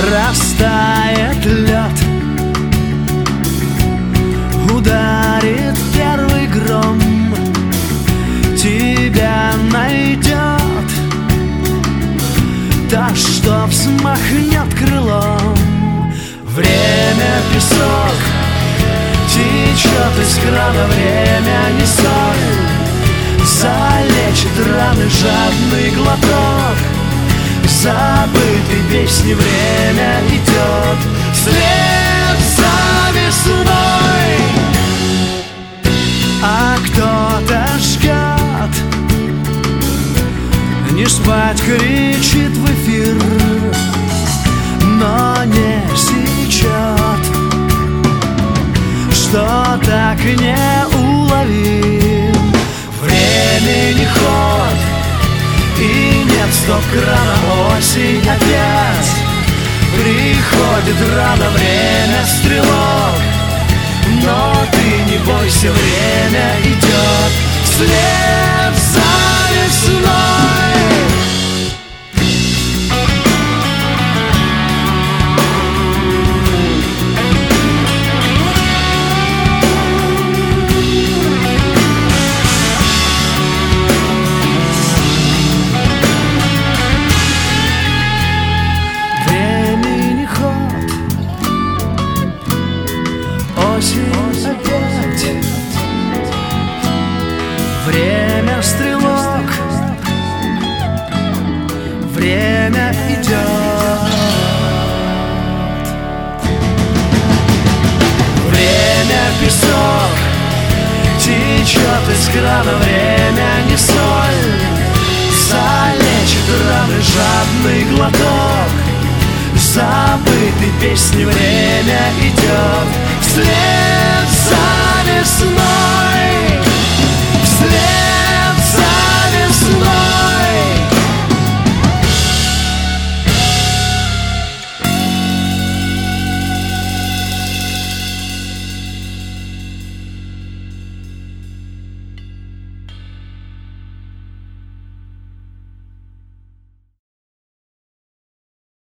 Растает лед, ударит первый гром, тебя найдет та, что взмахнет крылом. Время — песок, течет из крана, время не соль, залечит раны жадный глоток. Забытой песни время идет вслед за весной, а кто-то ждет. Не спать кричит в эфир, но не сечет, что так неуловим. Времени ход, и нет стоп-крана, осень опять приходит рано. Время стрелок, но ты не бойся, время идет вслед за весной. Опять время стрелок, время идет. Время — песок, течет из крана, время не соль, залечит раны жадный глоток. Забытой песни время идет вслед